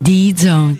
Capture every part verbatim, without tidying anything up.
D-Zone.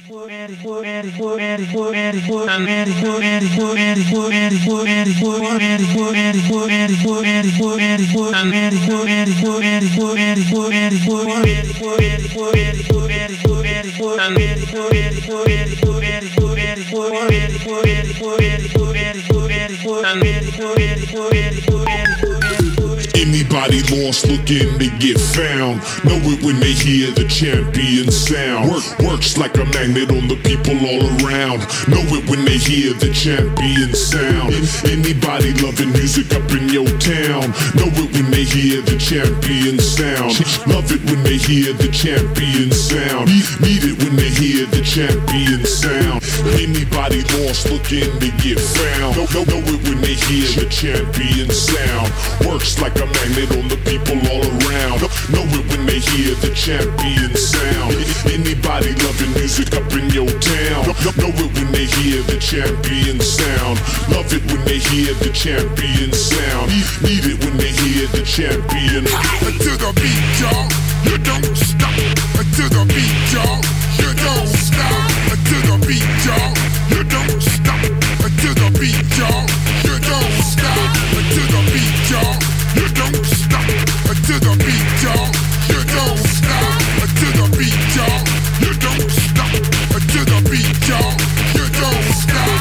Anybody lost looking to get found, know it when they hear the champion sound. Work, works like a magnet on the people all around, know it when they hear the champion sound. Anybody loving music up in your town, know it when they hear the champion sound. Love it when they hear the champion sound. Need it when they hear the champion sound. Anybody lost looking to get found, know, know, know it when they hear the champion sound. Works like a magnet on the people all around, know it when they hear the champion sound. Anybody loving music up in your town, know it when they hear the champion sound. Love it when they hear the champion sound. Need it when they hear the champion. To the beat, y'all, you don't stop. To the beat, y'all, you don't stop. To the beat, y'all, you don't stop. To the beat, y'all, you don't stop. To the beat, y'all, you don't stop. To the beat, y'all, you don't stop. To the beat, y'all, you don't stop. To the beat, y'all, you don't stop.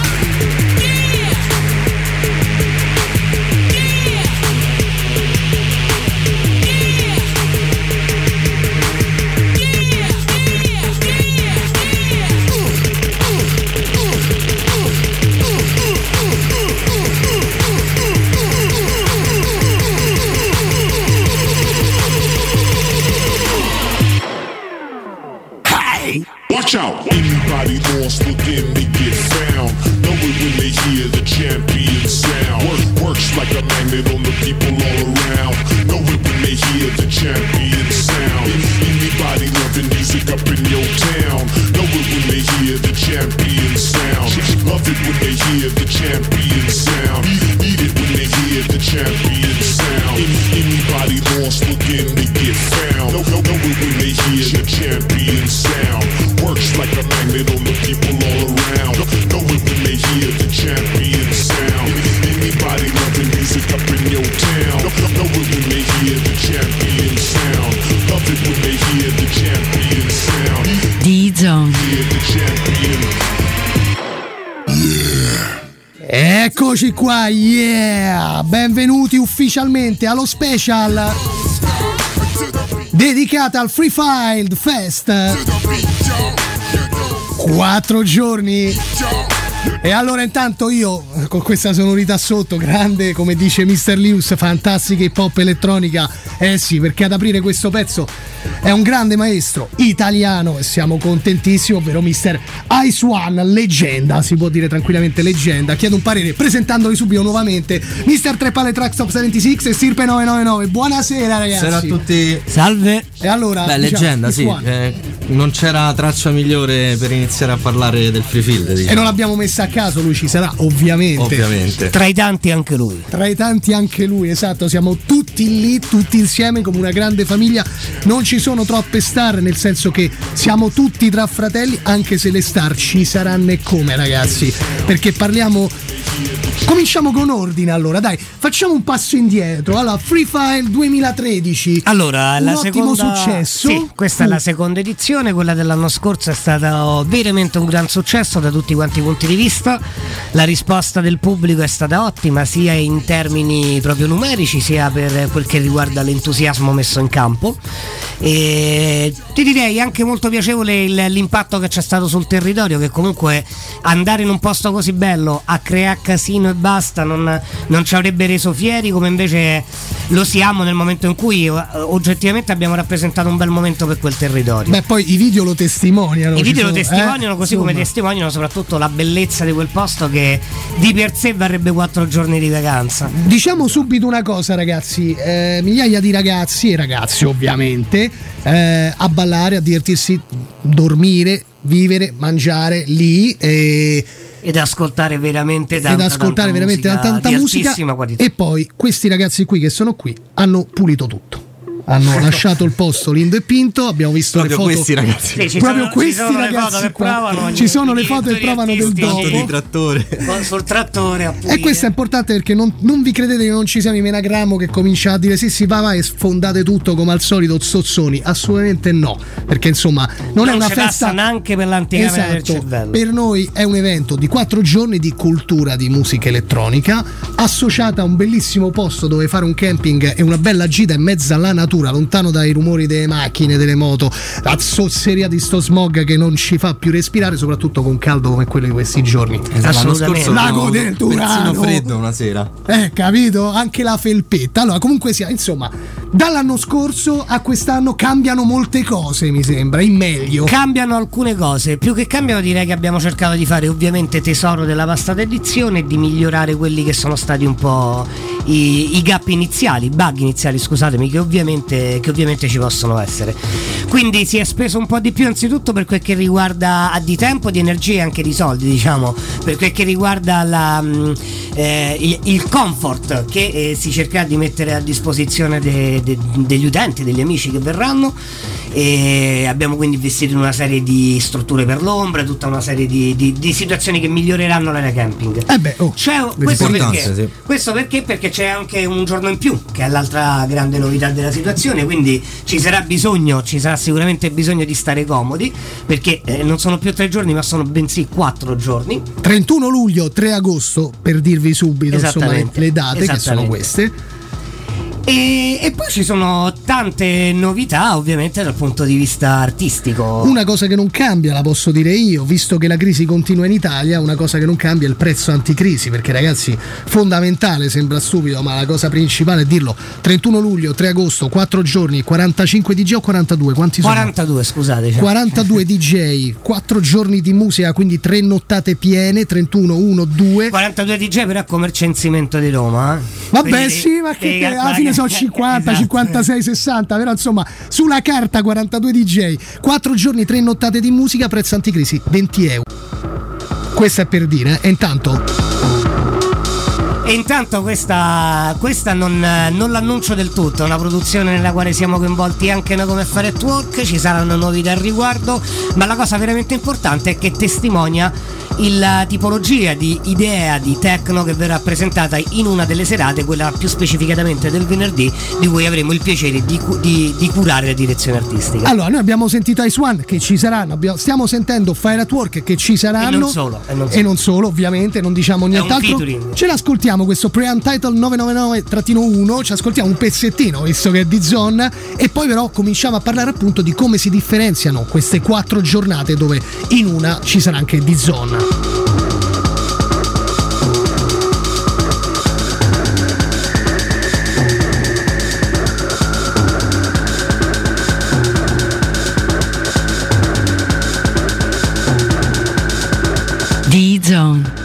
Watch out! Anybody lost looking to get found, know it when they hear the champion sound. Work, works like a magnet on the people all around, know it when they hear the champion sound. Anybody loving music up in your town, know it when they hear the champion sound. Love it when they hear the champion sound. Need it when they hear the champion sound. Anybody lost looking to get found, know, know, know it when they hear the champion sound. Works like a magnet on the people all around, know it when they hear the champion sound. Anybody loving music up in your town, know it when they hear the champion sound. Love it when they hear the champion sound. D-Zone. Hear the champion. Yeah. Eccoci qua, yeah! Benvenuti ufficialmente allo special dedicata al Free File Fest. Quattro giorni. E allora intanto io con questa sonorità sotto, grande come dice mister Lewis, fantastica hip hop elettronica. Eh sì, perché ad aprire questo pezzo è un grande maestro italiano e siamo contentissimi, ovvero mister Ice One, leggenda, si può dire tranquillamente leggenda. Chiedo un parere presentandoli subito nuovamente mister Tre Palle Track Stop settantasei e Stirpe nove nove nove. Buonasera ragazzi. Buonasera a tutti. Salve. E allora beh, diciamo, leggenda sì, eh, non c'era traccia migliore per iniziare a parlare del Free Field, diciamo. E non l'abbiamo messa a caso, lui ci sarà ovviamente. Ovviamente. Tra i tanti anche lui. Tra i tanti anche lui, esatto, siamo tutti lì, tutti insieme come una grande famiglia. Non ci sono troppe star, nel senso che siamo tutti tra fratelli, anche se le star ci saranno e come ragazzi, perché parliamo. Cominciamo con ordine, allora dai, facciamo un passo indietro. Allora, Free File duemilatredici. Allora, un la ottimo seconda, successo. Sì, questa uh. è la seconda edizione, quella dell'anno scorso è stata veramente un gran successo da tutti quanti i punti di vista. La risposta del pubblico è stata ottima, sia in termini proprio numerici, sia per quel che riguarda l'entusiasmo messo in campo. E ti direi anche molto piacevole il, l'impatto che c'è stato sul territorio, che comunque andare in un posto così bello a creare casino e basta non, non ci avrebbe reso fieri, come invece lo siamo nel momento in cui oggettivamente abbiamo rappresentato un bel momento per quel territorio. Beh, poi i video lo testimoniano. I video sono, lo testimoniano, eh? così Insomma. come testimoniano soprattutto la bellezza di quel posto, che di per sé varrebbe quattro giorni di vacanza. Diciamo subito una cosa ragazzi, eh, migliaia di ragazzi e ragazze ovviamente eh, a ballare, a divertirsi, dormire, vivere, mangiare lì e ed ascoltare veramente tanta, ed ascoltare tanta veramente musica tanta di musica altissima qualità. E poi questi ragazzi qui che sono qui hanno pulito tutto. hanno lasciato il posto Lindo e Pinto, abbiamo visto proprio le foto questi ragazzi, sì, ci proprio sono, questi ci sono ragazzi che qua. provano, Ci sono le foto che i provano del artisti, dopo di trattore sul trattore appunto. e questo è importante perché non, non vi credete che non ci siano i Menagramo che comincia a dire sì sì va va e sfondate tutto come al solito zozzoni, assolutamente no, perché insomma non, non è una festa neanche per l'anticamera esatto, del cervello. Per noi è un evento di quattro giorni di cultura di musica elettronica associata a un bellissimo posto dove fare un camping e una bella gita in mezzo alla natura, lontano dai rumori delle macchine, delle moto, la zozzeria di sto smog che non ci fa più respirare, soprattutto con caldo come quello di questi giorni. L'anno scorso Lago del Turano, persino freddo una sera, eh capito? Anche la felpetta. Allora comunque sia, insomma, dall'anno scorso a quest'anno cambiano molte cose, mi sembra, in meglio. Cambiano alcune cose, più che cambiano direi che abbiamo cercato di fare ovviamente tesoro della passata edizione e di migliorare quelli che sono stati un po' i, i gap iniziali, i bug iniziali, scusatemi, che ovviamente, che ovviamente ci possono essere. Quindi si è speso un po' di più anzitutto per quel che riguarda di tempo, di energie e anche di soldi, diciamo, per quel che riguarda la, eh, il, il comfort che eh, si cercherà di mettere a disposizione de, de, degli utenti, degli amici che verranno. E abbiamo quindi investito in una serie di strutture per l'ombra, tutta una serie di, di, di situazioni che miglioreranno l'area camping. Eh beh, oh, c'è, questo, perché, sì. questo perché? Perché c'è anche un giorno in più, che è l'altra grande novità della situazione, quindi ci sarà bisogno, ci sarà sicuramente bisogno di stare comodi, perché eh, non sono più tre giorni ma sono bensì quattro giorni. trentuno luglio, tre agosto, per dirvi subito insomma le, le date che sono queste. E, e poi ci sono tante novità ovviamente dal punto di vista artistico. Una cosa che non cambia, la posso dire io, visto che la crisi continua in Italia, una cosa che non cambia è il prezzo anticrisi, perché ragazzi, fondamentale, sembra stupido ma la cosa principale è dirlo: trentuno luglio, tre agosto, quattro giorni, quarantacinque D J o quarantadue? Quanti sono? quarantadue, scusate, cioè. quarantadue D J, quattro giorni di musica, quindi tre nottate piene, trentuno, uno, due. quarantadue D J però come il censimento di Roma, eh? Vabbè, quindi, sì, ma che, che alla fine sono cinquanta, esatto. cinquantasei, sessanta, però insomma sulla carta quarantadue D J, quattro giorni, tre nottate di musica, prezzo anticrisi venti euro. Questo è per dire, eh? E intanto E intanto questa, questa non, non l'annuncio del tutto, è una produzione nella quale siamo coinvolti anche noi come Fare at Work, ci saranno novità al riguardo, ma la cosa veramente importante è che testimonia la tipologia di idea di techno che verrà presentata in una delle serate, quella più specificatamente del venerdì, di cui avremo il piacere di, di, di curare la direzione artistica. Allora, noi abbiamo sentito Ice One che ci saranno, abbiamo, stiamo sentendo Fire at Work che ci saranno, e non solo, e non solo, e non solo ovviamente, non diciamo nient'altro. Ce l'ascoltiamo questo Pre-Untitled nove nove nove uno, ci ascoltiamo un pezzettino visto che è di Zone, e poi però cominciamo a parlare appunto di come si differenziano queste quattro giornate dove in una ci sarà anche di Zone. D-Zone.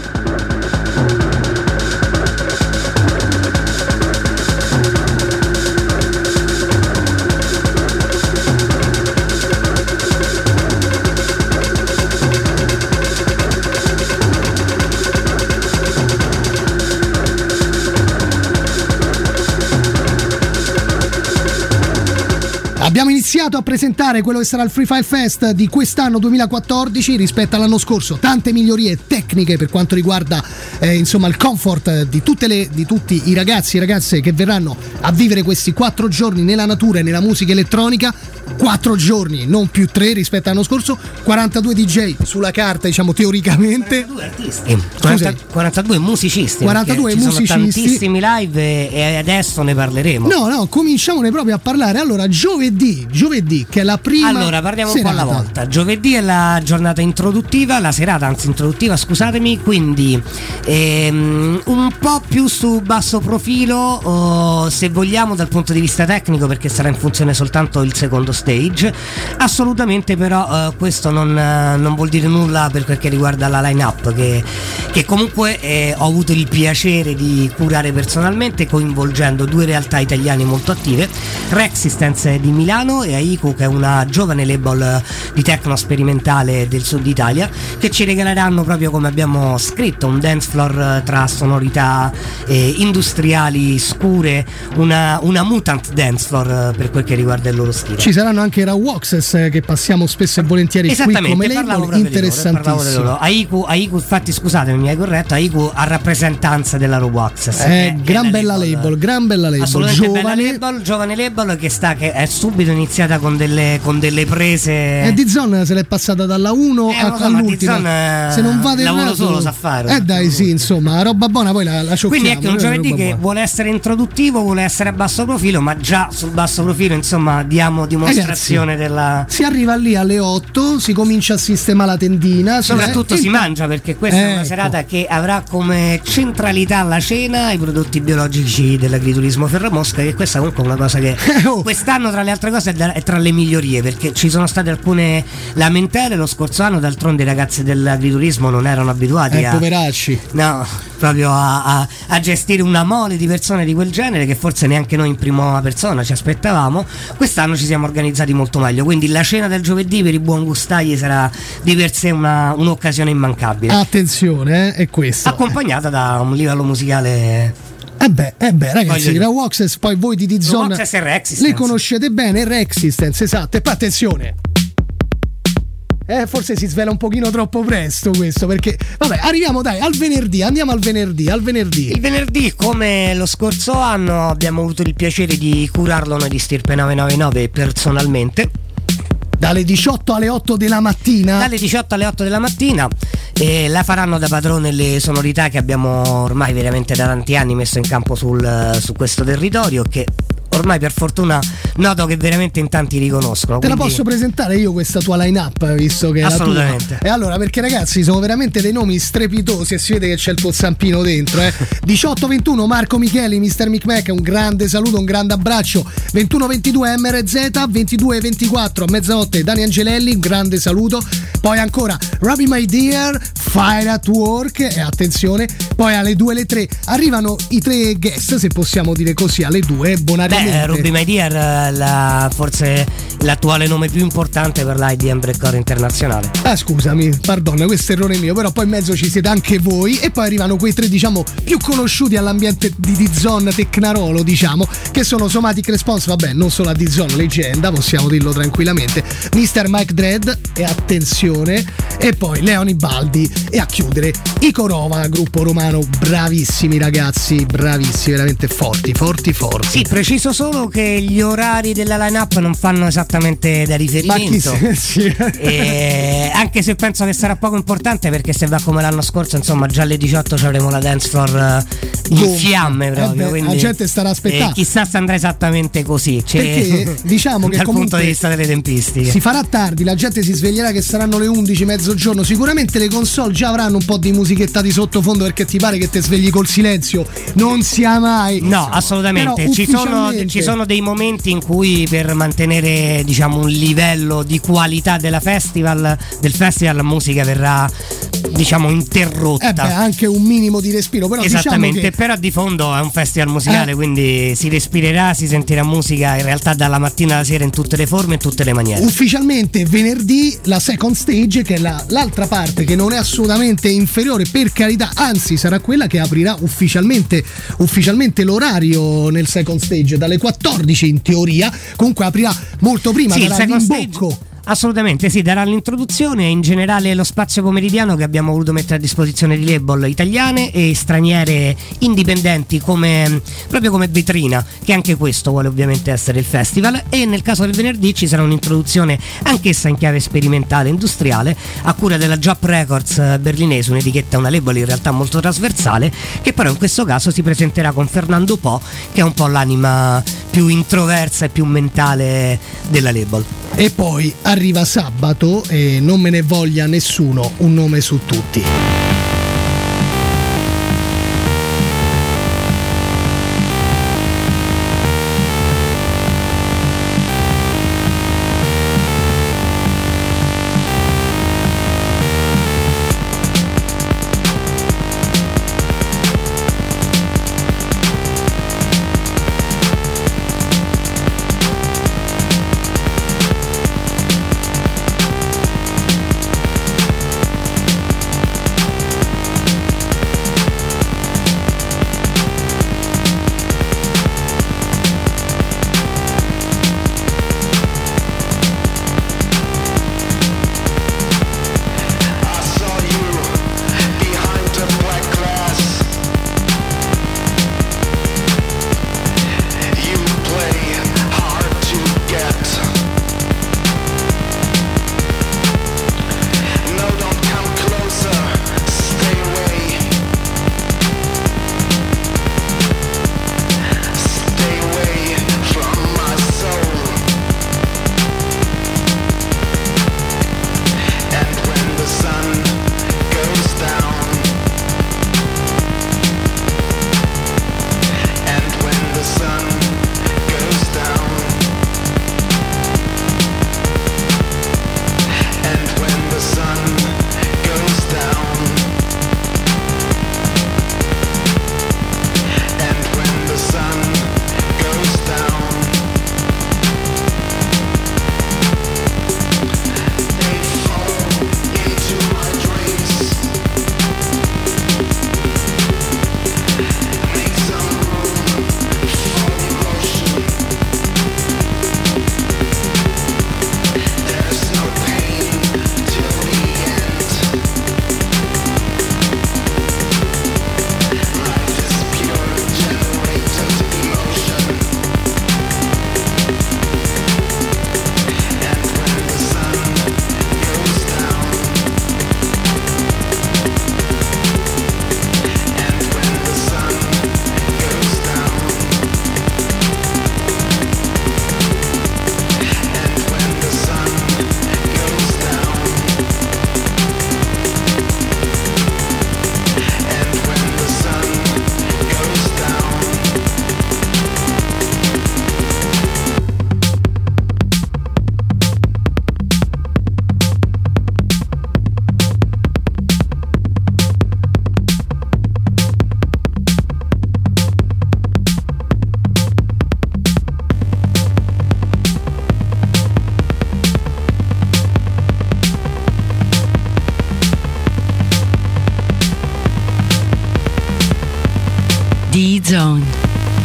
Abbiamo iniziato a presentare quello che sarà il Free File Fest di quest'anno duemilaquattordici rispetto all'anno scorso, tante migliorie tecniche per quanto riguarda eh, insomma il comfort di, tutte le, di tutti i ragazzi e ragazze che verranno a vivere questi quattro giorni nella natura e nella musica elettronica. Quattro giorni, non più tre rispetto all'anno scorso, quarantadue D J sulla carta, diciamo teoricamente. quarantadue artisti, quaranta, quarantadue musicisti, quarantadue ci musicisti. Sono tantissimi live e adesso ne parleremo. No, no, cominciamone proprio a parlare. Allora, giovedì, giovedì che è la prima. Allora, parliamo serata. un po' alla volta. Giovedì è la giornata introduttiva, la serata anzi introduttiva, scusatemi, quindi ehm, un po' più su basso profilo, oh, se vogliamo, dal punto di vista tecnico, perché sarà in funzione soltanto il secondo stage. Assolutamente, però eh, questo non, eh, non vuol dire nulla per quel che riguarda la line-up che, che comunque eh, ho avuto il piacere di curare personalmente, coinvolgendo due realtà italiane molto attive, Rexistence di Milano e e Aiku, che è una giovane label di techno sperimentale del sud Italia, che ci regaleranno, proprio come abbiamo scritto, un dance floor tra sonorità eh, industriali scure, una, una mutant dance floor per quel che riguarda il loro stile. Ci saranno anche i Rawwaxes, che passiamo spesso e volentieri qui come label, interessantissimo. Aiku, Aiku, infatti scusatemi, mi hai corretto, Aiku a rappresentanza della Rawwaxes. Eh, gran bella label, label, gran bella label, assolutamente giovane. Bella label, giovane label che sta che è subito iniziata con delle, con delle prese. E D-Zone se l'è passata dalla uno eh, a, all'ultima. Se non vade lavoro errato, solo sa fare. Eh dai, sì, insomma, roba buona, poi la, la ciocchiamo. Quindi ecco, un giovedì che vuole essere introduttivo, vuole essere a basso profilo, ma già sul basso profilo, insomma, diamo dimostrazione. Ragazzi, della. Si arriva lì alle otto, si comincia a sistemare la tendina. Soprattutto si, si mangia, perché questa eh, è una serata ecco. che avrà come centralità la cena, i prodotti biologici dell'agriturismo Ferramosca, che questa comunque è una cosa che oh. quest'anno, tra le altre cose, è tra le migliorie, perché ci sono state alcune lamentele lo scorso anno. D'altronde i ragazzi dell'agriturismo non erano abituati eh, a poveracci no proprio a, a, a gestire una mole di persone di quel genere, che forse neanche noi in prima persona ci aspettavamo. Quest'anno ci siamo organizzati molto meglio, quindi la cena del giovedì per i buon gustagli sarà di per sé una, un'occasione immancabile. Attenzione, eh, è questo, accompagnata da un livello musicale. Eh beh, eh beh, ragazzi, la Rawwaxes, poi voi di D-Zone le conoscete bene, Rexistence, esatto. E poi attenzione, eh, forse si svela un pochino troppo presto questo, perché vabbè, arriviamo dai al venerdì, andiamo al venerdì, al venerdì. Il venerdì, come lo scorso anno, abbiamo avuto il piacere di curarlo noi di Stirpe nove nove nove personalmente. Dalle diciotto alle otto della mattina? Dalle diciotto alle otto della mattina, e la faranno da padrone le sonorità che abbiamo ormai veramente da tanti anni messo in campo sul, su questo territorio, che ormai per fortuna noto che veramente in tanti riconoscono. Te quindi... la posso presentare io questa tua line-up, visto che è assolutamente la tua. E allora, perché ragazzi sono veramente dei nomi strepitosi e si vede che c'è il tuo zampino dentro, eh. diciotto ventuno Marco Micheli, mister Mic Mac, un grande saluto, un grande abbraccio. ventuno ventidue M R Z, ventidue ventiquattro a mezzanotte Dani Angelelli, un grande saluto. Poi ancora Robbie My Dear, Fire at Work, e attenzione, poi alle due e alle tre arrivano i tre guest, se possiamo dire così, alle due bonariamente. Beh, Robbie My Dear, la, forse l'attuale nome più importante per l'I D M Breakcore internazionale. Ah, scusami, pardon, questo è errore mio, però poi in mezzo ci siete anche voi. E poi arrivano quei tre, diciamo, più conosciuti all'ambiente di D-Zone Tecnarolo, diciamo, che sono Somatic Response, vabbè, non solo a D-Zone, leggenda, possiamo dirlo tranquillamente, mister Mike Dredd, e attenzione, e poi Leoni Baldi, e a chiudere i Corova, gruppo romano, bravissimi ragazzi, bravissimi, veramente forti, forti, forti. Sì, preciso solo che gli orari della line-up non fanno esattamente da riferimento. Ma chi sì. E anche se penso che sarà poco importante, perché se va come l'anno scorso, insomma, già alle diciotto ci avremo la dance floor in Boom. fiamme proprio. Eh beh, quindi, la gente starà aspettando. Eh, chissà se andrà esattamente così. Cioè, perché diciamo che dal comunque punto di vista delle tempistiche si farà tardi, la gente si sveglierà che saranno le undici, mezzogiorno. Sicuramente le console già avranno un po' di musichetta di sottofondo, perché ti pare che te svegli col silenzio? Non sia mai. No, assolutamente. Ci sono, ci sono dei momenti in cui, per mantenere, diciamo, un livello di qualità della festival, del festival, la musica verrà, diciamo, interrotta. Eh beh, anche un minimo di respiro, però esattamente, diciamo che... però di fondo è un festival musicale, eh. quindi si respirerà, si sentirà musica in realtà dalla mattina alla sera, in tutte le forme e in tutte le maniere. Ufficialmente venerdì la second stage, che è la, l'altra parte, che non è assolutamente inferiore, per carità, anzi sarà quella che aprirà ufficialmente ufficialmente l'orario nel second stage dalle quattordici in teoria, comunque aprirà molto prima, sì, darà l'imbocco. Stage... Assolutamente sì, darà l'introduzione e in generale lo spazio pomeridiano che abbiamo voluto mettere a disposizione di label italiane e straniere indipendenti, come proprio come vetrina, che anche questo vuole ovviamente essere il festival. E nel caso del venerdì ci sarà un'introduzione anch'essa in chiave sperimentale industriale a cura della Job Records berlinese, un'etichetta, una label in realtà molto trasversale, che però in questo caso si presenterà con Fernando Po, che è un po' l'anima più introversa e più mentale della label. E poi arriva sabato, e non me ne voglia nessuno, un nome su tutti. D-Zone.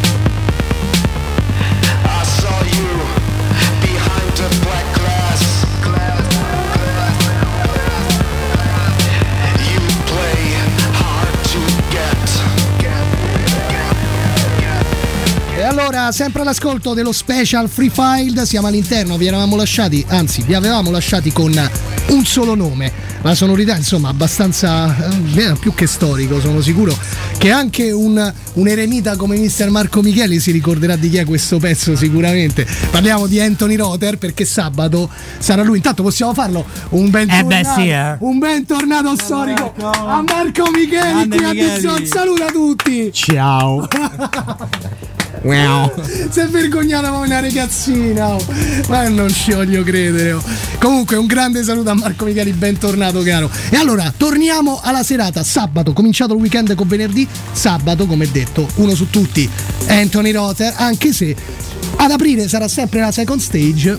Allora, sempre all'ascolto dello special Free File, siamo all'interno, vi eravamo lasciati, anzi vi avevamo lasciati con un solo nome, la sonorità insomma abbastanza eh, più che storico, sono sicuro che anche un, un eremita come mister Marco Micheli si ricorderà di chi è questo pezzo sicuramente. Parliamo di Anthony Rother, perché sabato sarà lui. Intanto possiamo farlo un bentornato, eh beh, sì, eh. un bentornato storico a Marco Micheli qui a D-Zone. Saluta tutti, ciao. Wow. Si è vergognata come una ragazzina, oh. Ma non ci voglio credere, oh. Comunque un grande saluto a Marco Micheli, bentornato caro. E allora torniamo alla serata. Sabato, cominciato il weekend con venerdì. Sabato, come detto, uno su tutti, Anthony Rother, anche se ad aprire sarà sempre la second stage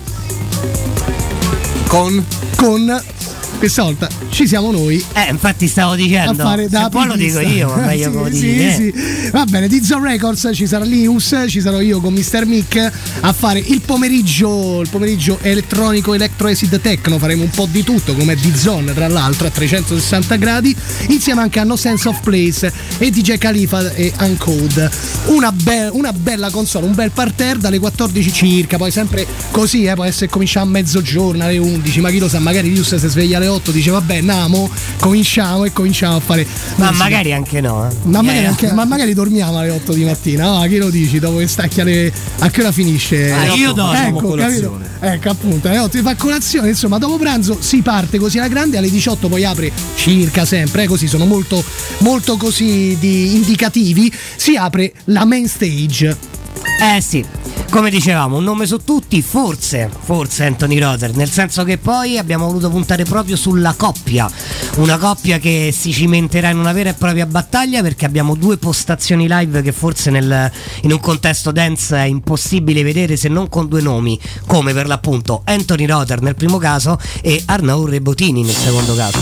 Con Con questa volta ci siamo noi. Eh, infatti stavo dicendo. A fare da se poi lo dico io, ma meglio sì, come sì, dire. sì. Va bene, D-Zone Records, ci sarà Lius, ci sarò io con mister Mick a fare il pomeriggio, il pomeriggio elettronico, electro acid techno, faremo un po' di tutto come D-Zone, tra l'altro a trecentosessanta gradi, insieme anche a No Sense of Place e D J Khalifa e Uncode. Una, be- una bella console, un bel parterre dalle quattordici circa, poi sempre così, eh, può essere cominciamo a mezzogiorno, alle undici, ma chi lo sa, magari Lius si sveglia alle otto, dice vabbè andiamo, cominciamo e cominciamo a fare ma musica. magari anche no, eh. ma, magari eh. anche, ma magari dormiamo alle otto di mattina, no? Chi lo dici dopo che stacchi alle, a che ora finisce? Ah, io dormo. Ecco, capito? Ecco appunto alle otto ti fa colazione, insomma dopo pranzo si parte così alla grande, alle diciotto poi apre circa sempre, eh, così sono molto molto così di indicativi, si apre la main stage. Eh sì, come dicevamo, un nome su tutti, forse, forse Anthony Rother, nel senso che poi abbiamo voluto puntare proprio sulla coppia, una coppia che si cimenterà in una vera e propria battaglia, perché abbiamo due postazioni live che forse nel, in un contesto dance è impossibile vedere se non con due nomi, come per l'appunto Anthony Rother nel primo caso e Arnaud Rebotini nel secondo caso.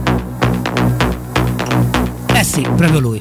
Eh sì, proprio lui.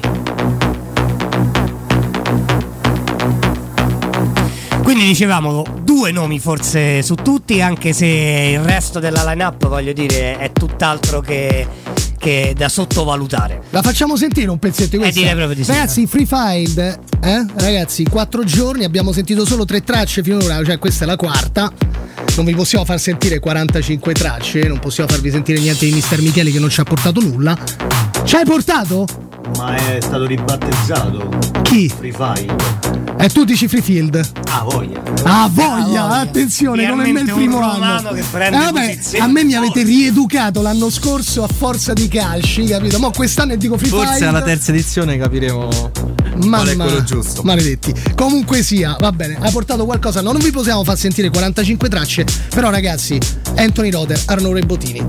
Quindi dicevamo due nomi forse su tutti, anche se il resto della line-up, voglio dire, è tutt'altro che, che da sottovalutare. La facciamo sentire un pezzetto di questa? Eh, direi proprio di sì. Ragazzi, Free File, eh? Ragazzi, quattro giorni, abbiamo sentito solo tre tracce finora, cioè questa è la quarta. Non vi possiamo far sentire quarantacinque tracce, non possiamo farvi sentire niente di mister Micheli che non ci ha portato nulla. Ci hai portato? Ma è stato ribattezzato. Chi? Free File. E tu dici Free Field? Ah, voglia. Ah, voglia, Ah, voglia. attenzione, come me il Finalmente primo un anno. romano che prende Eh, vabbè, posizione. a me mi avete rieducato l'anno scorso a forza di calci, capito? Ma quest'anno dico Free Forse Field. alla terza edizione capiremo qual è quello giusto. Maledetti. Comunque sia, va bene, ha portato qualcosa. No, non vi possiamo far sentire quarantacinque tracce, però ragazzi, Anthony Rother, Arnaud Rebotini.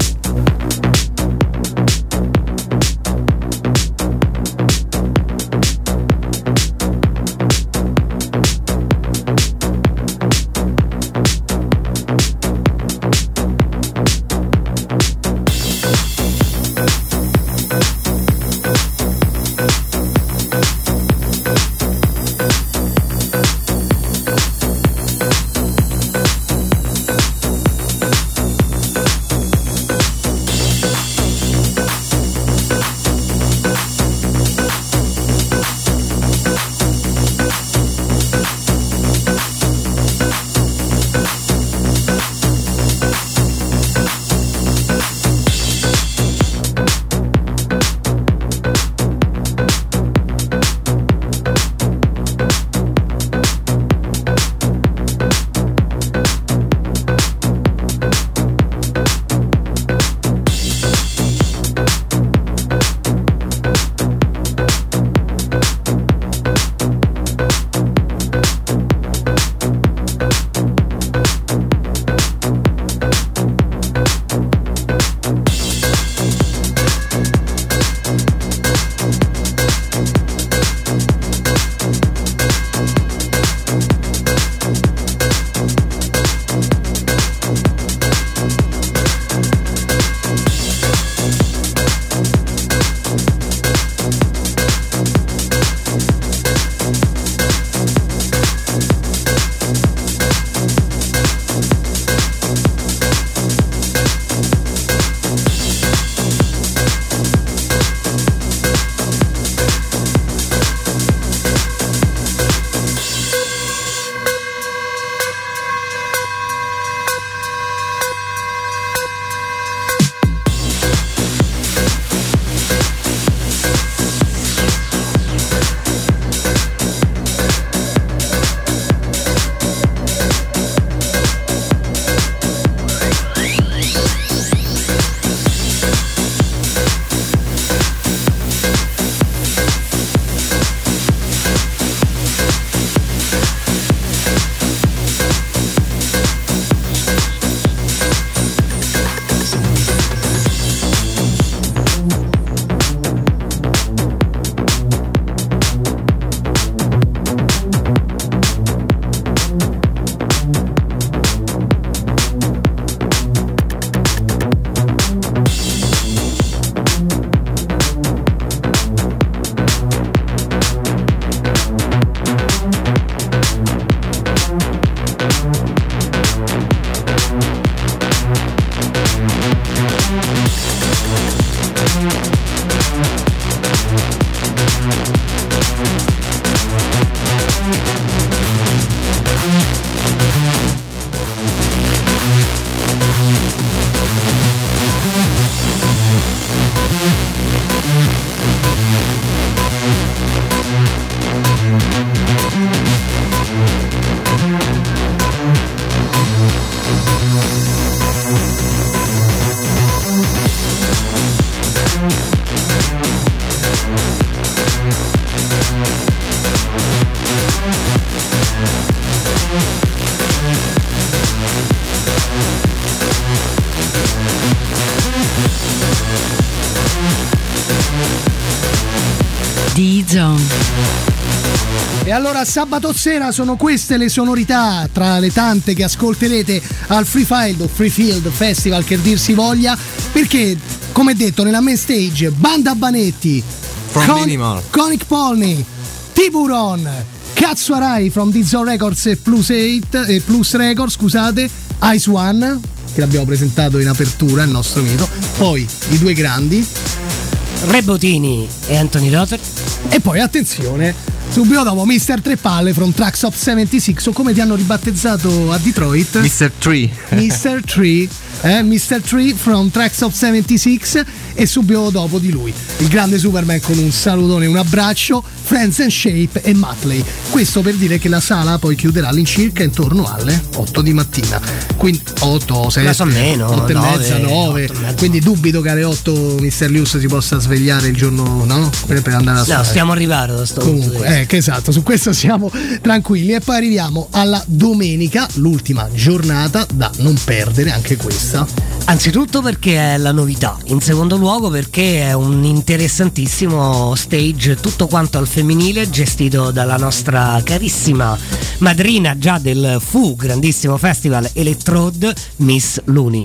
D-Zone. E allora sabato sera sono queste le sonorità tra le tante che ascolterete al Free Field o Free Field Festival, che dir si voglia, perché come detto nella main stage Banda Banetti, From Con- Minimal, Conic Polny, Tiburon, Katsuarai from D-Zone Records e Plus otto e Plus Records, scusate, Ice One, che l'abbiamo presentato in apertura, il nostro mito, poi i due grandi Rebotini e Anthony Rother. e poi attenzione subito dopo mister Tre Palle from Tracks of settantasei, o come ti hanno ribattezzato a Detroit, mister Tree. mister Tree, eh? mister Tree from Tracks of settantasei, e subito dopo di lui il grande Superman con un salutone e un abbraccio, Friends and Shape e Matley. Questo per dire che la sala poi chiuderà all'incirca intorno alle otto di mattina, quindi otto, sette, Ma son meno, otto e nove, mezza, nove, otto e mezza. quindi dubito che alle otto mister Lius si possa svegliare il giorno, no? Per, per andare a No, suonare. stiamo arrivando da sto punto di Comunque, vista. eh, che esatto, su questo siamo tranquilli. E poi arriviamo alla domenica, l'ultima giornata da non perdere, anche questa. Anzitutto perché è la novità, in secondo luogo perché è un interessantissimo stage tutto quanto al femminile, gestito dalla nostra carissima madrina già del fu grandissimo festival Electrode, Miss Looney.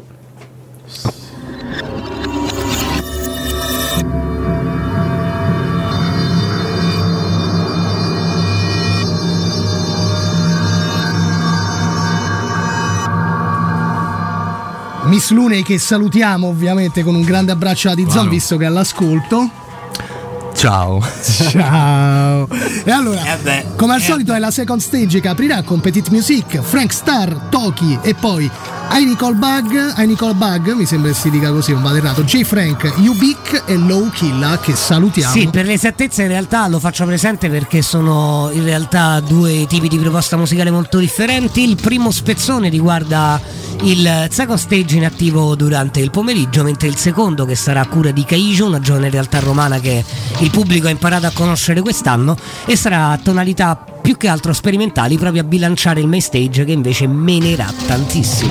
Miss Looney, che salutiamo ovviamente con un grande abbraccio a D-Zone, Wow. visto che è all'ascolto. Ciao. Ciao. E allora, Eh beh, come al eh solito, è la second stage che aprirà con Petit Music, Frank Starr, Toki e poi I Nicole Bug, I Nicole Bug, mi sembra che si dica così, non vado errato, J Frank, U-Big e Low Killa, che salutiamo. Sì, per l'esattezza in realtà lo faccio presente perché sono in realtà due tipi di proposta musicale molto differenti. Il primo spezzone riguarda il second stage in attivo durante il pomeriggio, mentre il secondo, che sarà a cura di Kaiju, una giovane realtà romana che il pubblico ha imparato a conoscere quest'anno, e sarà a tonalità più che altro sperimentali, proprio a bilanciare il main stage, che invece menerà tantissimo.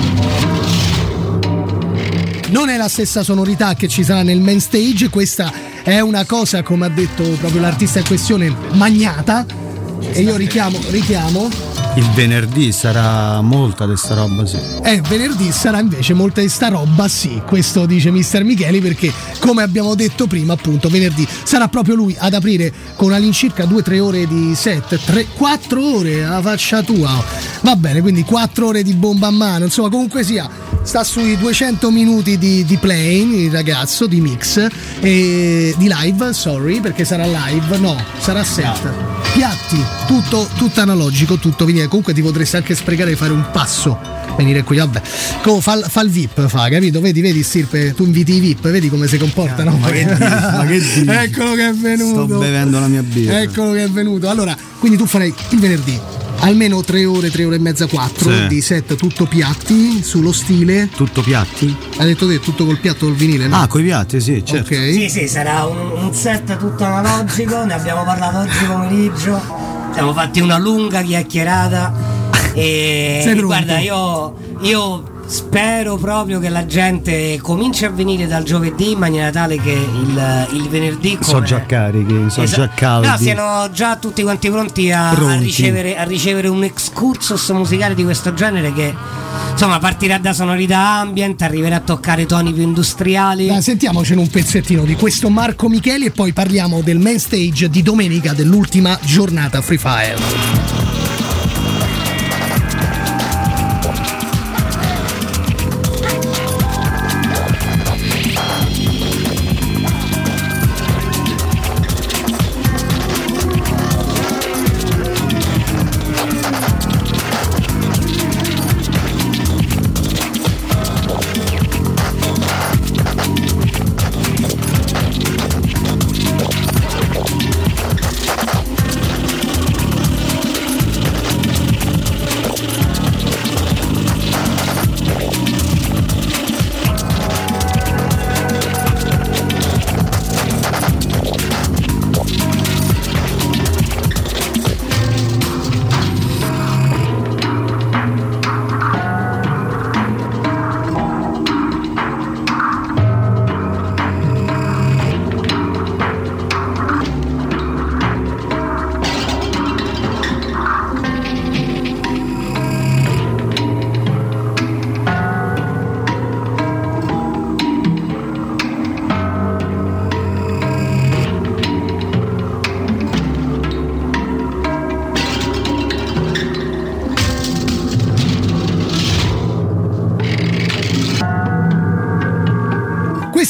Non è la stessa sonorità che ci sarà nel main stage, questa è una cosa, come ha detto proprio l'artista in questione, magnata, e io richiamo, richiamo Il venerdì sarà molta di sta roba, sì. E venerdì sarà invece molta di sta roba, sì, questo dice mister Micheli, perché come abbiamo detto prima, appunto, venerdì sarà proprio lui ad aprire con all'incirca due tre ore di set, quattro ore alla faccia tua, va bene, quindi quattro ore di bomba a mano, insomma, comunque sia, sta sui duecento minuti di, di playing, il ragazzo, di mix, e di live, sorry, perché sarà live, no, sarà set. Piatti, tutto, tutto analogico, tutto vinile. Comunque ti potresti anche sprecare di fare un passo, venire qui, vabbè. Come fa, fa il V I P, fa, capito? Vedi, vedi Stirpe, tu inviti i V I P, vedi come si comportano. Ma che dici? Ma che dici? Eccolo che è venuto. Sto bevendo la mia birra. Eccolo che è venuto. Allora, quindi tu farai il venerdì almeno tre ore, tre ore e mezza, quattro Sì. di set tutto piatti, sullo stile. Tutto piatti? Hai detto te, tutto col piatto col vinile, no? Ah, coi piatti, sì, certo. ok. Sì, sì, sarà un, un set tutto analogico, ne abbiamo parlato oggi pomeriggio, siamo fatti una lunga chiacchierata e, Sei e pronto? guarda, io, io spero proprio che la gente cominci a venire dal giovedì in maniera tale che il, il venerdì Sono come- già carichi, sono Esa- già caldi. No, siano già tutti quanti pronti a, a Pronti. ricevere, a ricevere un excursus musicale di questo genere che insomma partirà da sonorità ambient, arriverà a toccare toni più industriali. Dai, sentiamocene un pezzettino di questo Marco Micheli e poi parliamo del main stage di domenica dell'ultima giornata Free Fire.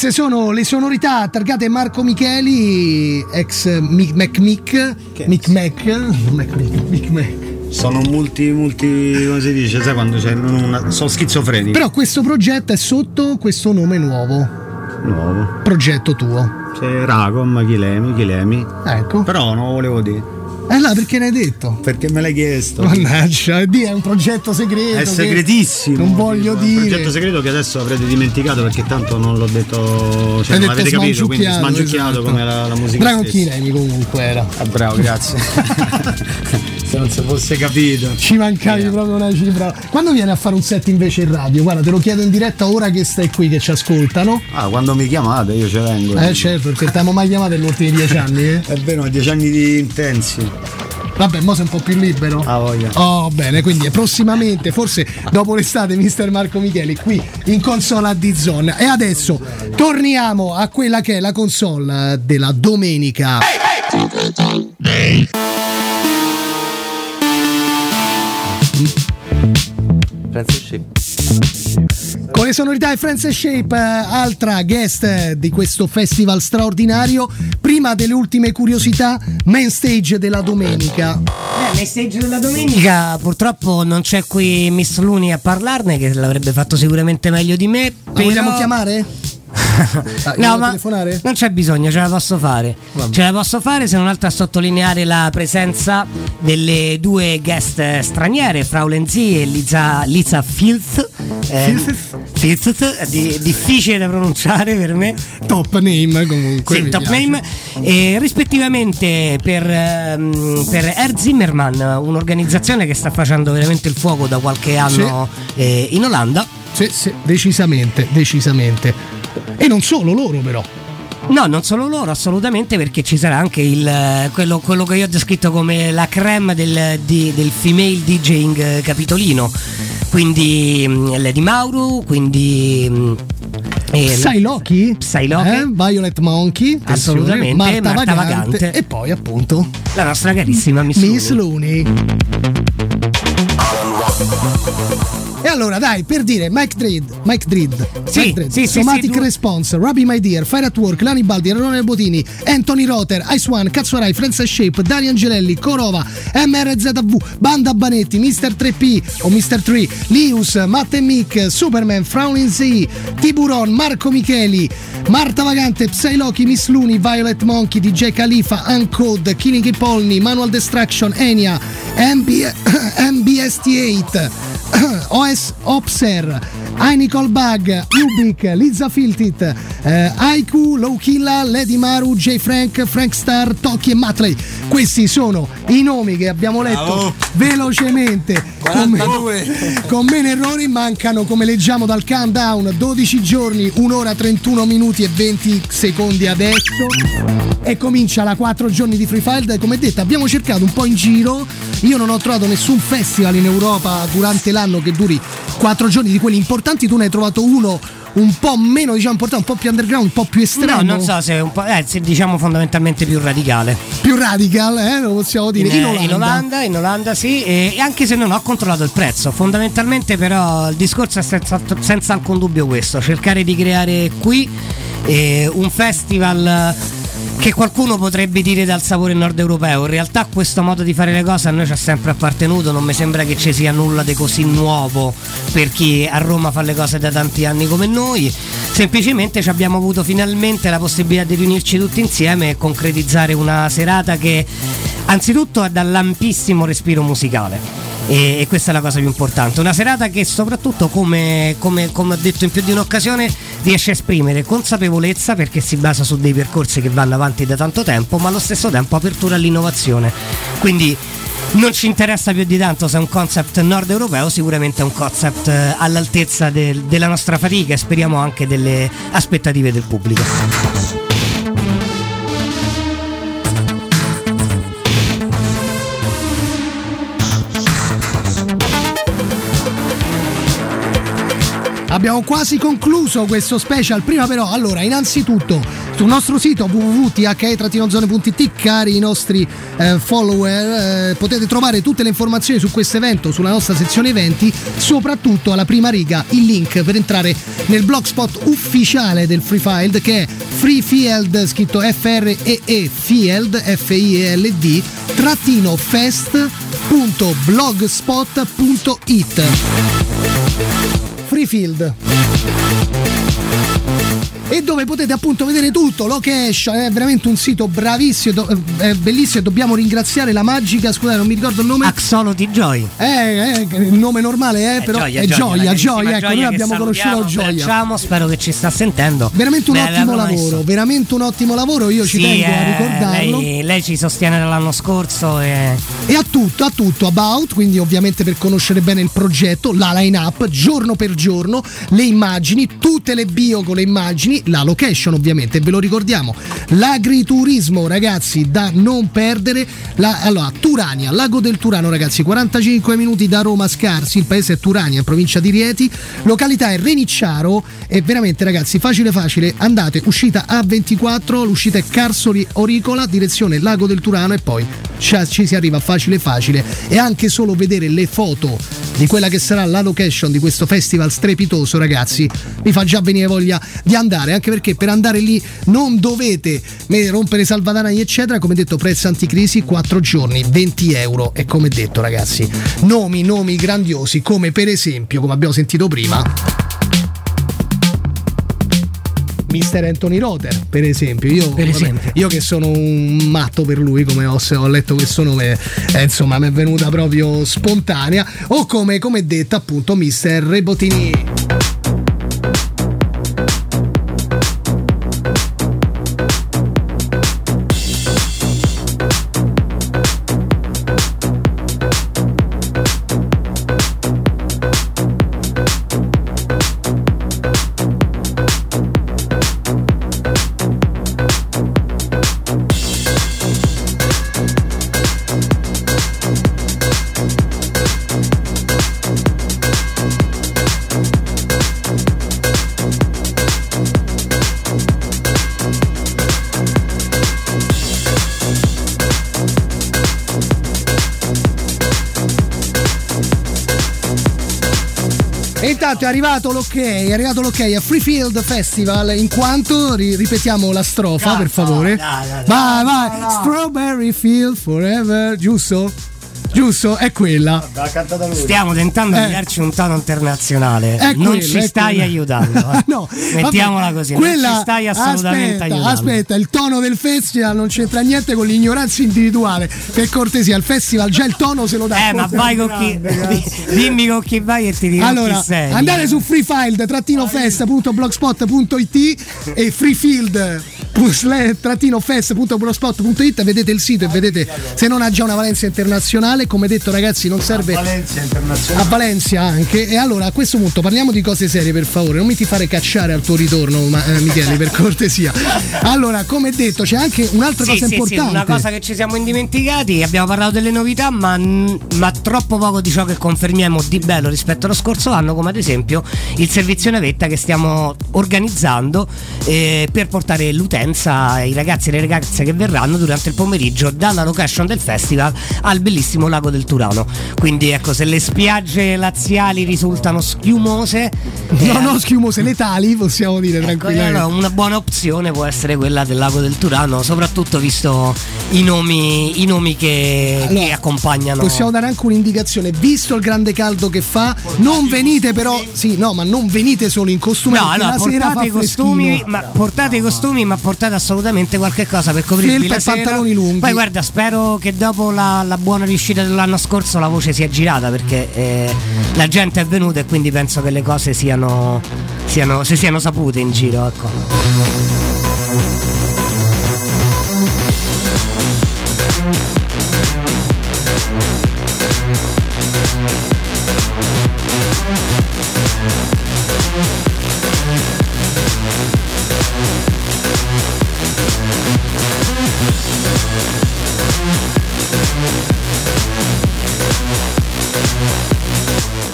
Queste sono le sonorità targate Marco Micheli, ex Mic Mac Mic, Mic Mac, Mac Mic Mac. Sono multi, multi, come si dice, sai quando c'è una, sono schizofrenico. Però questo progetto è sotto questo nome nuovo. Nuovo. Progetto tuo. C'è Racom, Chilemi, Chilemi. Ecco. Però non lo volevo dire. Eh là, perché ne hai detto? Perché me l'hai chiesto. Mannaggia, è un progetto segreto. È segretissimo. Non voglio tipo, dire. È un progetto segreto che adesso avrete dimenticato perché tanto non l'ho detto. Cioè, Hai non detto avete capito, quindi smangiucchiato esatto. come la, la musica. Bravo stessa. Chilemi comunque era. Ah, bravo, grazie. Se non si fosse capito. Ci mancavi yeah. proprio una cifra. Quando vieni a fare un set invece in radio? Guarda, te lo chiedo in diretta ora che stai qui, che ci ascoltano. Ah, quando mi chiamate io ci vengo. Eh certo, perché ti abbiamo mai chiamato negli ultimi dieci anni, eh? È vero, dieci anni di intensi. Vabbè, mo sei un po' più libero. Ah, voglia. Oh, bene, quindi prossimamente, forse dopo l'estate, mister Marco Micheli qui in console a D-Zone. E adesso torniamo a quella che è la console della domenica. Hey, hey. Con le sonorità e Friends and Shape, altra guest di questo festival straordinario. Prima delle ultime curiosità, main stage della domenica. Eh, main stage della domenica purtroppo non c'è qui Miss Luni a parlarne, che l'avrebbe fatto sicuramente meglio di me. La però... vogliamo chiamare? Ah, no, ma telefonare? Non c'è bisogno, ce la posso fare. Vabbè. Ce la posso fare, se non altro a sottolineare la presenza delle due guest straniere, Frau Lenzi e Liza, Liza Filth. Eh, Filth, è di, difficile da pronunciare per me. Top name comunque. Sì, top piace. name. E rispettivamente per, um, per Herr Zimmermann, un'organizzazione che sta facendo veramente il fuoco da qualche anno sì. eh, in Olanda. Sì, sì, decisamente, decisamente. E non solo loro però. No, non solo loro, assolutamente, perché ci sarà anche il quello, quello che io ho descritto come la creme del, di, del female DJing capitolino. Quindi Lady Mauro, quindi eh, Psy Loki, Psy Loki, eh, Violet Monkey, assolutamente, Marta, Marta Vagante, Vagante e poi appunto la nostra carissima Miss, Miss Luni. E allora dai, per dire Mike Dread, Mike Dread, sì, Mike Dread sì, Somatic sì, sì, Response, Robbie My Dear, Fire at Work, Lani Baldi, Rone Botini, Anthony Roter, Ice One, Cazzuarai, Friends and Shape, Dani Angelelli, Corova, M R Z V, Banda Banetti, mister tre P o mister tre, Lius, Matt e Mick, Superman, Frowning Z, Tiburon, Marco Micheli, Marta Vagante, Psy Loki, Miss Luni, Violet Monkey, D J Khalifa, Uncode, Killing Polni, Manual Destruction, Enya, M B S T otto, O S Opser, I Nicole Bug, Ubik, Liza Filtit, eh, Aiku, Low Killa, Lady Maru, J Frank, Frank Star, Toki e Matley. Questi sono i nomi che abbiamo letto Bravo. velocemente con, con meno errori. Mancano, come leggiamo dal countdown, dodici giorni, un'ora trentuno minuti e venti secondi adesso, e comincia la quattro giorni di Free File. Come detto, abbiamo cercato un po' in giro, io non ho trovato nessun festival in Europa durante l'anno che duri quattro giorni di quelli importanti. Tu ne hai trovato uno un po' meno, diciamo, importante, un po' più underground, un po' più estremo. No, non so se è un po', eh, se diciamo fondamentalmente più radicale. Più radical, eh, lo possiamo dire. In, in, Olanda. in Olanda, in Olanda sì, e anche se non ho controllato il prezzo. Fondamentalmente però il discorso è senza, senza alcun dubbio questo, cercare di creare qui eh, un festival che qualcuno potrebbe dire dal sapore nord europeo. In realtà questo modo di fare le cose a noi ci ha sempre appartenuto, non mi sembra che ci sia nulla di così nuovo per chi a Roma fa le cose da tanti anni come noi. Semplicemente ci abbiamo avuto finalmente la possibilità di riunirci tutti insieme e concretizzare una serata che anzitutto ha dall'ampissimo respiro musicale. E, e questa è la cosa più importante, una serata che soprattutto, come, come, come ho detto in più di un'occasione, riesce a esprimere consapevolezza, perché si basa su dei percorsi che vanno avanti da tanto tempo, ma allo stesso tempo apertura all'innovazione. Quindi non ci interessa più di tanto se è un concept nord europeo, sicuramente è un concept all'altezza del, della nostra fatica e speriamo anche delle aspettative del pubblico. abbiamo quasi concluso questo special. Prima però, allora, innanzitutto sul nostro sito w w w punto t h e trattino zone punto i t, cari i nostri eh, follower, eh, potete trovare tutte le informazioni su questo evento sulla nostra sezione eventi, soprattutto alla prima riga il link per entrare nel blogspot ufficiale del Free Field, che è Freefield, scritto F R E E Field, F I E L D trattino fest punto blogspot punto it. Freefield, e dove potete appunto vedere tutto, location, è veramente un sito bravissimo, è bellissimo, e dobbiamo ringraziare la magica, scusate non mi ricordo il nome, Axolotl Joy, eh, eh, il nome normale è, eh, però Gioia, è Gioia, Gioia, Gioia, ecco, noi abbiamo conosciuto Gioia. Facciamo, spero che ci sta sentendo. Veramente un Beh, ottimo lavoro, messo. veramente un ottimo lavoro, io ci sì, tengo eh, a ricordarlo. Lei, lei ci sostiene dall'anno scorso e... e ha tutto, ha tutto about, quindi ovviamente per conoscere bene il progetto, la line up, giorno per giorno, le immagini, tutte le bio con le immagini, la location ovviamente, ve lo ricordiamo, l'agriturismo ragazzi da non perdere, la, allora Turania, Lago del Turano ragazzi, quarantacinque minuti da Roma scarsi, il paese è Turania, in provincia di Rieti, località è Renicciaro, e veramente ragazzi facile facile, andate, uscita A ventiquattro, l'uscita è Carsoli Oricola, direzione Lago del Turano, e poi ci si arriva facile facile, e anche solo vedere le foto di quella che sarà la location di questo festival strepitoso ragazzi mi fa già venire voglia di andare, anche perché per andare lì non dovete rompere salvadanai eccetera, come detto prezzo anticrisi, quattro giorni venti euro, e come detto ragazzi nomi nomi grandiosi come per esempio, come abbiamo sentito prima, mister Anthony Rother per esempio, io, per esempio. Vabbè, io che sono un matto per lui, come ho, ho letto questo nome, eh, insomma mi è venuta proprio spontanea, o come, come detto appunto mister Rebotini. Intanto è arrivato l'ok, è arrivato l'ok a Freefield Festival, in quanto ri- ripetiamo la strofa no, per favore. No, no, no, vai, vai. No, no. Strawberry Field Forever, giusto? Giusto? È quella. Stiamo tentando di eh. darci un tono internazionale. È non quello, ci stai quello. aiutando. Eh. No, mettiamola così. Quella, non ci stai assolutamente aspetta, aiutando. Aspetta, il tono del festival non c'entra niente con l'ignoranza individuale. Per cortesia, il festival già il tono se lo dà. Eh, ma vai con chi? Dimmi con chi vai e ti dico allora, chi sei. Andate su freefield trattino fest punto blogspot punto it e freefield trattino fest punto blogspot punto it, vedete il sito e vedete se non ha già una valenza internazionale, come detto ragazzi non serve a Valencia internazionale, a Valencia anche. E allora a questo punto parliamo di cose serie per favore, non mi ti fare cacciare al tuo ritorno ma, eh, Michele per cortesia. Allora come detto c'è anche un'altra sì, cosa sì, importante, sì, una cosa che ci siamo indimenticati, abbiamo parlato delle novità ma, ma troppo poco di ciò che confermiamo di bello rispetto allo scorso anno, come ad esempio il servizio navetta che stiamo organizzando eh, per portare l'utenza, i ragazzi e le ragazze che verranno durante il pomeriggio dalla location del festival al bellissimo Lago del Turano. Quindi ecco, se le spiagge laziali risultano schiumose, no, eh, no schiumose, letali possiamo dire ecco, tranquillamente. Allora, una buona opzione può essere quella del Lago del Turano, soprattutto visto i nomi, i nomi che, allora, che accompagnano. Possiamo dare anche un'indicazione, visto il grande caldo che fa, non venite però, sì, no, ma non venite solo in costume. No, allora, portate i costumi, ma portate i costumi, ma portate assolutamente qualche cosa per coprirvi la sera. Pantaloni lunghi. Poi guarda, spero che dopo la, la buona riuscita dell'anno scorso la voce sia girata, perché eh, la gente è venuta e quindi penso che le cose siano, siano si siano sapute in giro, ecco.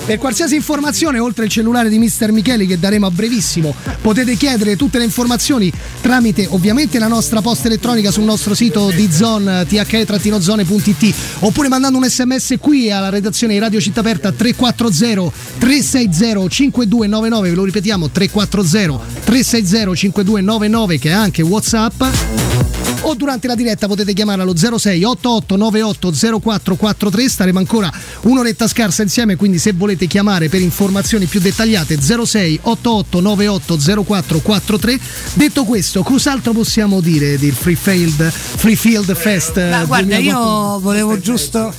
Per qualsiasi informazione, oltre il cellulare di mister Micheli che daremo a brevissimo, potete chiedere tutte le informazioni tramite ovviamente la nostra posta elettronica sul nostro sito di Zone, t h e zone punto i t, oppure mandando un sms qui alla redazione di Radio Città Aperta tre quattro zero tre sei zero cinque due nove nove, ve lo ripetiamo tre quattro zero tre sei zero cinque due nove nove, che è anche WhatsApp, o durante la diretta potete chiamare allo zero sei otto otto nove otto zero quattro quattro tre. Staremo ancora un'oretta scarsa insieme, quindi se volete chiamare per informazioni più dettagliate zero sei otto otto nove otto zero quattro quattro tre. Detto questo, cos'altro possiamo dire del Free Field, Free Field Fest? Ma guarda, io volevo giusto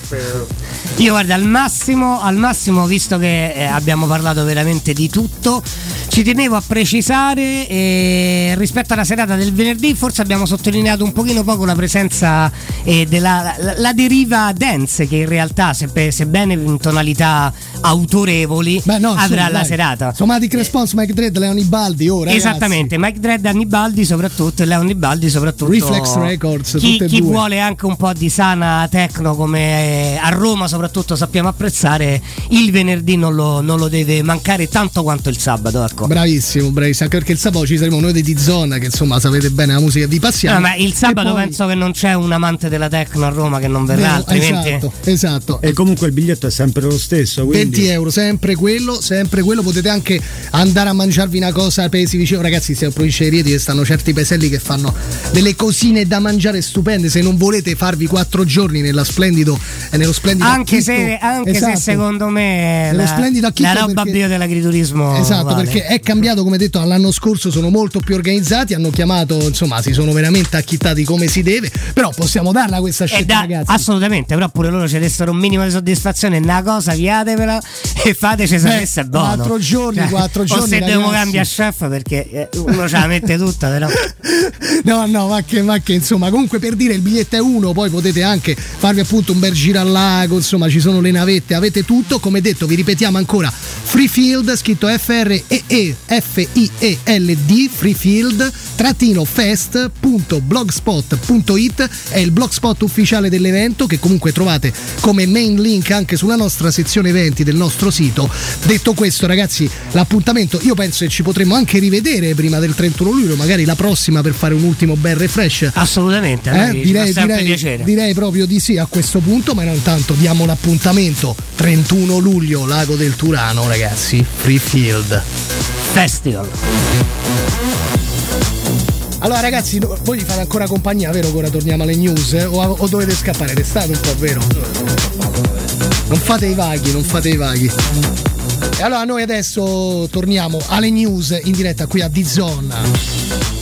io guarda al massimo al massimo visto che eh, abbiamo parlato veramente di tutto, ci tenevo a precisare eh, rispetto alla serata del venerdì, forse abbiamo sottolineato un pochino poco la presenza eh, della la, la deriva dance, che in realtà se, sebbene in tonalità autorevoli Beh, no, avrà sì, la dai. serata. Somatic Response, Mike Dredd, Leoni Baldi, oh, ragazzi. Esattamente, Mike Dredd, Annibaldi soprattutto, e Leoni Baldi soprattutto. Reflex Records, chi, tutte e chi due. vuole anche un po' di sana techno come a Roma soprattutto sappiamo apprezzare, il venerdì non lo, non lo deve mancare tanto quanto il sabato, ecco. Bravissimo, bravissimo, anche perché il sabato ci saremo noi di Zona, che insomma sapete bene la musica di passiamo. No, ma il sabato poi... penso che non c'è un amante della techno a Roma che non verrà, Vero, altrimenti esatto, esatto. E comunque il biglietto è sempre lo stesso, quindi... venti euro, sempre quello, sempre quello. Potete anche andare a mangiarvi una cosa, pesi vicino, ragazzi, siamo in provincia di Rieti e stanno certi paeselli che fanno delle cosine da mangiare stupende. Se non volete farvi quattro giorni nella splendido e nello splendido anche acchitto, se anche esatto, se secondo me nello la, splendido acchitto, la roba perché, bio dell'agriturismo esatto, vale. Perché è cambiato, come detto, l'anno scorso sono molto più organizzati, hanno chiamato, insomma, si sono veramente acchittati come si deve, però possiamo darla questa scelta, da, ragazzi. Assolutamente, però pure loro ci dessero un minimo di soddisfazione, una cosa piatevela e fateci sapesse buono. Quattro giorni, cioè, quattro giorni. O se ragazzi, devo cambiare chef perché uno ce la mette tutta, però. No, no, ma che, ma che insomma, comunque per dire il biglietto è uno, poi potete anche farvi appunto un bel giro al lago, insomma, ci sono le navette, avete tutto, come detto, vi ripetiamo ancora, Free Field, scritto F R E E F I E L D, freefield trattino fest punto blogspot punto it è il blogspot ufficiale dell'evento, che comunque trovate come main link anche sulla nostra sezione eventi del nostro sito. Detto questo, ragazzi, l'appuntamento io penso che ci potremmo anche rivedere prima del trentuno luglio, magari la prossima, per fare un ultimo bel refresh. Assolutamente, eh? direi, direi, piacere. direi proprio di sì a questo punto, ma intanto diamo l'appuntamento trentuno luglio, Lago del Turano, ragazzi, Free Field Festival. Allora, ragazzi, voi vi fate ancora compagnia, vero? Che ora torniamo alle news, eh? o, o dovete scappare? Restate un po', vero? Non fate i vaghi, non fate i vaghi. E allora noi adesso torniamo alle news in diretta qui a D-Zone.